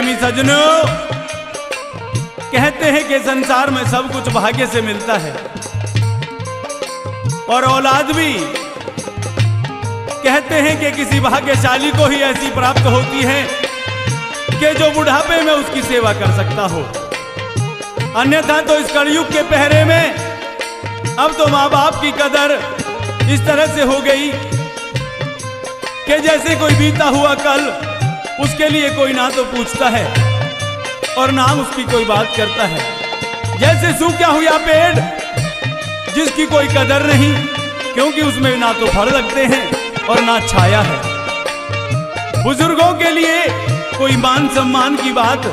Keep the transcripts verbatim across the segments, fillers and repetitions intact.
प्रेमी सजनों, कहते हैं कि संसार में सब कुछ भाग्य से मिलता है और औलाद भी कहते हैं कि किसी भाग्यशाली को ही ऐसी प्राप्त होती है कि जो बुढ़ापे में उसकी सेवा कर सकता हो। अन्यथा तो इस कलयुग के पहरे में अब तो माँ बाप की कदर इस तरह से हो गई कि जैसे कोई बीता हुआ कल उसके लिए कोई ना तो पूछता है और ना उसकी कोई बात करता है। जैसे सूखा हुआ पेड़ जिसकी कोई कदर नहीं, क्योंकि उसमें ना तो फल लगते हैं और ना छाया है। बुजुर्गों के लिए कोई मान सम्मान की बात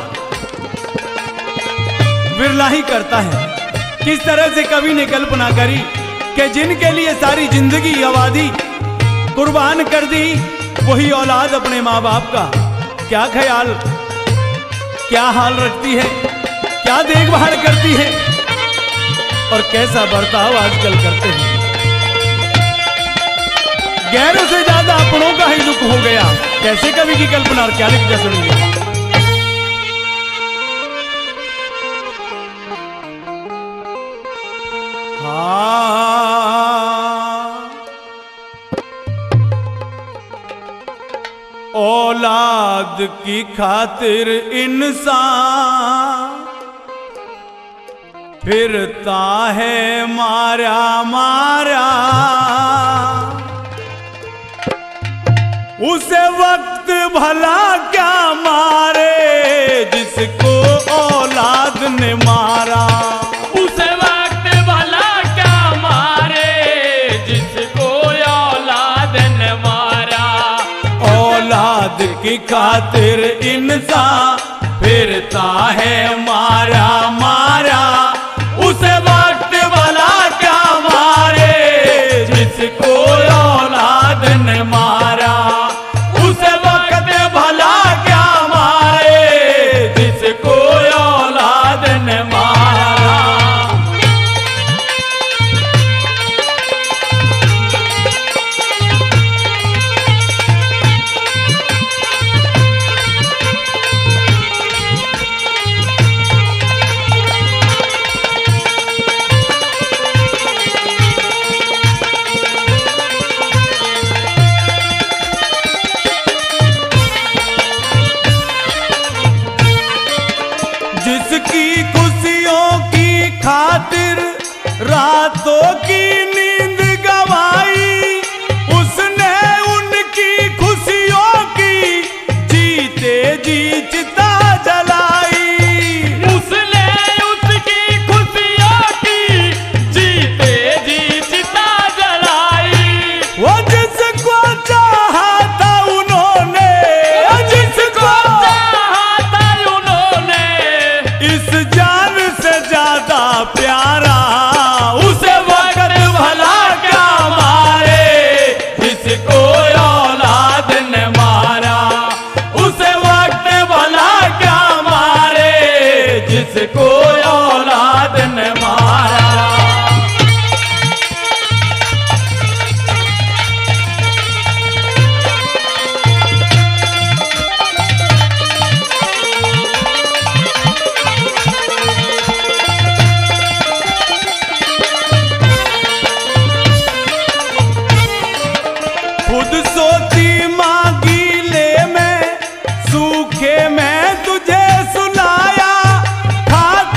विरला ही करता है। किस तरह से कवि ने कल्पना करी कि जिनके लिए सारी जिंदगी आबादी कुर्बान कर दी, वही औलाद अपने माँ बाप का क्या ख्याल, क्या हाल रखती है, क्या देखभाल करती है और कैसा बर्ताव आजकल करते हैं। गैरों से ज्यादा अपनों का ही दुख हो गया। कैसे कवि की कल्पना और क्या लिख दिया, सुनिए। औलाद की खातिर इंसान फिरता है मारा मारा, उसे वक्त भला क्या मारे जिसको औलाद ने मारा। उसे वक्त भला क्या मारे जिसको औलाद ने मारा। औलाद की खातिर इंसान फिरता है मारा मारा, उसे वक्त भला क्या मारे जिसको औलाद ने मारा। उसे वक्त भला क्या मारे जिसको औलाद ने मारा। जिसकी खुशियों की खातिर रातों की नींद गवाई, उसने उनकी खुशियों की जीते जी चिता जलाई। उसने उसकी खुशियों की जीते जी चिता जलाई। वो जिसको चाहा था उन्होंने, जिसको चाहा था उन्होंने, इस जान से ज्यादा प्यारा, उसे वक्त भला क्या मारे जिसको औलाद ने मारा। उसे वक्त भला क्या मारे जिसको औलाद ने मारा। खुद सोती माँ गीले में सूखे में तुझे सुनाया, खा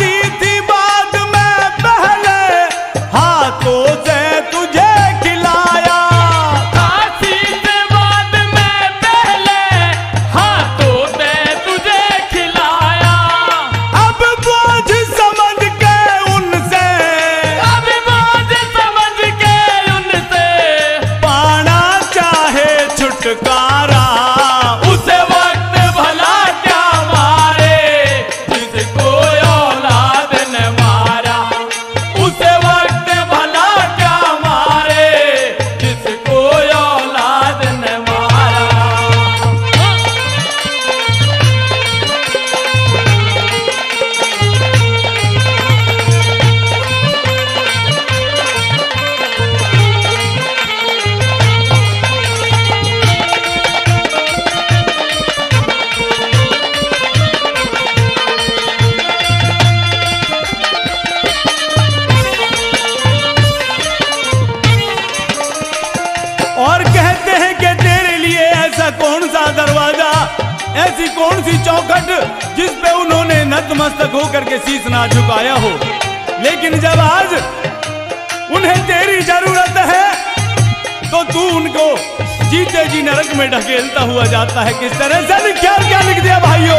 चौखट जिस पे उन्होंने नतमस्तक होकर के शीश ना झुकाया हो, लेकिन जब आज उन्हें तेरी जरूरत है तो तू उनको जीते जी नरक में ढकेलता हुआ जाता है। किस तरह से लिख क्या क्या लिख दिया भाइयों।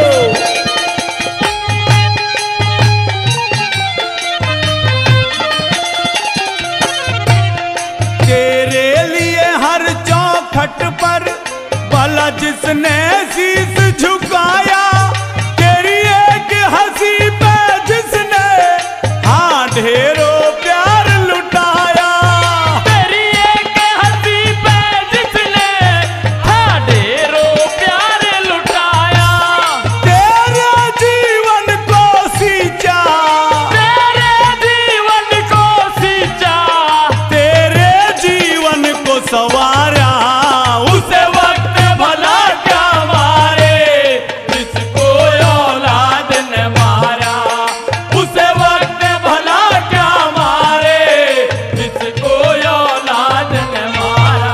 तेरे लिए हर चौखट पर भला जिसने शीश झुकाया, तेरी एक हंसी पे जिसने हाँ ढेरों प्यार लुटाया। तेरी एक हंसी पे जिसने हाँ ढेरों प्यार लुटाया। तेरे जीवन को सींचा, तेरे जीवन को सींचा, तेरे जीवन को सवारा। उसे वक्त भला क्या मारे जिसको औलाद ने मारा। उसे वक्त भला क्या मारे जिसको औलाद ने मारा।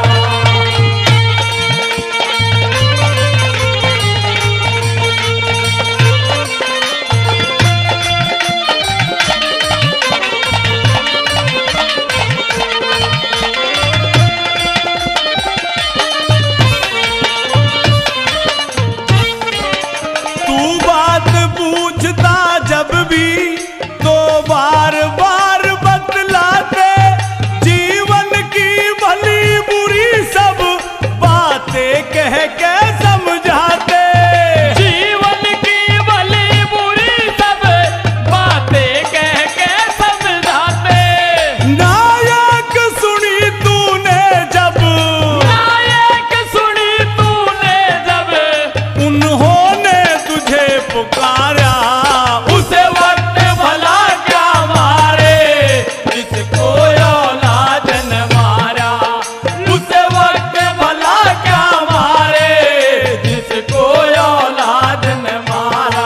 तू बात पूछता जब भी तो बार बार बतलाते, जीवन की भली बुरी सब बातें कह के समझाते। जीवन की भली बुरी सब बातें कह के समझाते। नायक सुनी तूने जब, नायक सुनी तूने जब, उन्होंने तुझे पुकारा। उसे वक्त भला क्या मारे जिसको औलाद ने मारा। उसे वक्त भला क्या मारे जिसको औलाद ने मारा।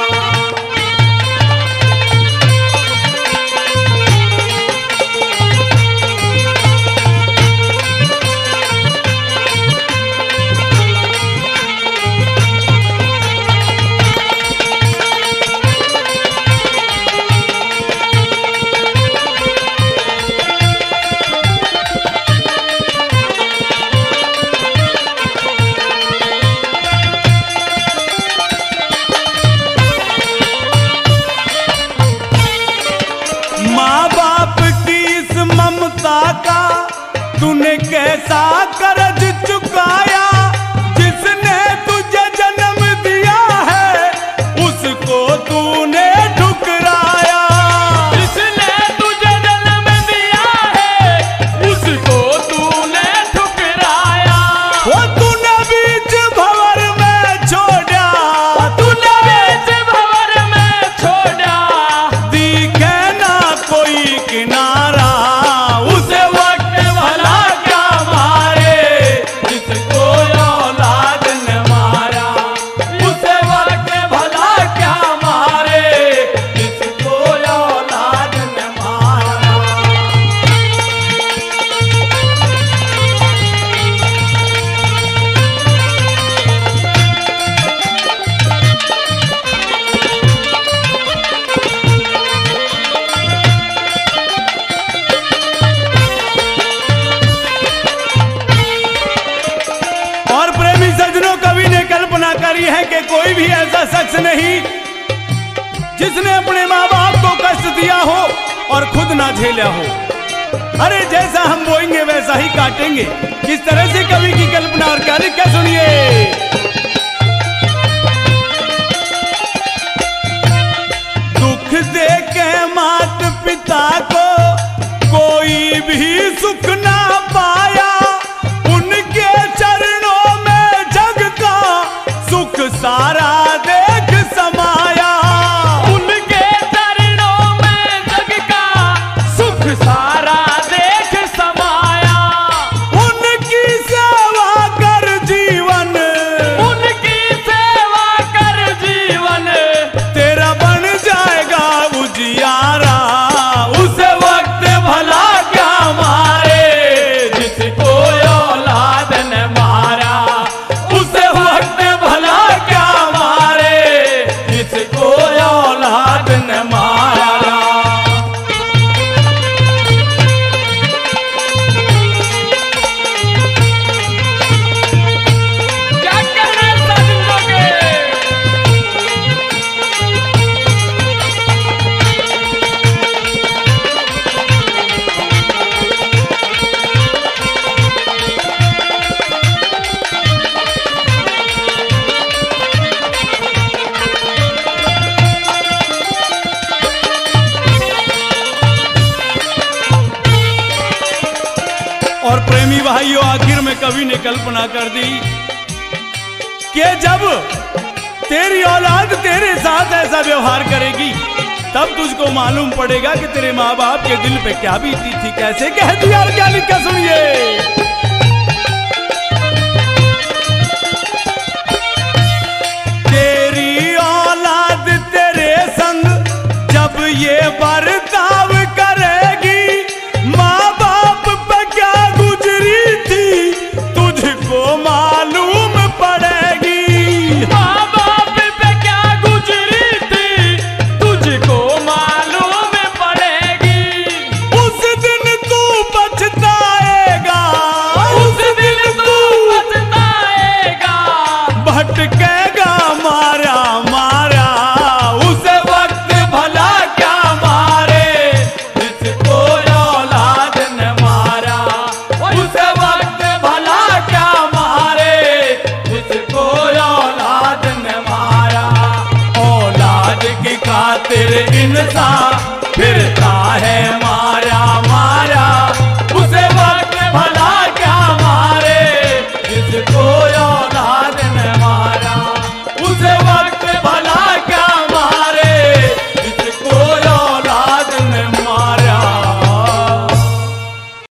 माँ बाप की इस ममता का तूने कैसा कर्ज चुकाया। जिसने तुझे जन्म दिया है उसको तूने ठुकराया। जिसने तुझे जन्म दिया है उसको तूने ठुकराया। वो तूने बीच भंवर में छोड़ा, तूने बीच भंवर में छोड़ा। दिखे ना कोई किनारा। उसे वक्त भला क्या मारे जिसको औलाद ने मारा। उसे वक्त भला क्या मारे जिसको औलाद ने मारा। और प्रेमी सज्जनों, कवि ने कल्पना करी है कि कोई भी ऐसा शख्स नहीं जिसने अपने माँ बाप को कष्ट दिया हो और खुद ना झेला हो। अरे जैसा हम बोएंगे वैसा ही काटेंगे। किस तरह से कवि की कल्पना और क्या लिखा सुनिए। दुख दे के मात पिता को कोई भी सुख ना पाया। उनके चरणों में जग का सुख सारा देख समाया। उनके चरणों में जग का सुख सारा देख समाया। उनकी सेवा कर जीवन, उन में कवि ने कल्पना कर दी कि जब तेरी औलाद तेरे साथ ऐसा व्यवहार करेगी तब तुझको मालूम पड़ेगा कि तेरे माँ बाप के दिल पे क्या बीती थी। कैसे कह दिया और क्या लिखा सुनिए।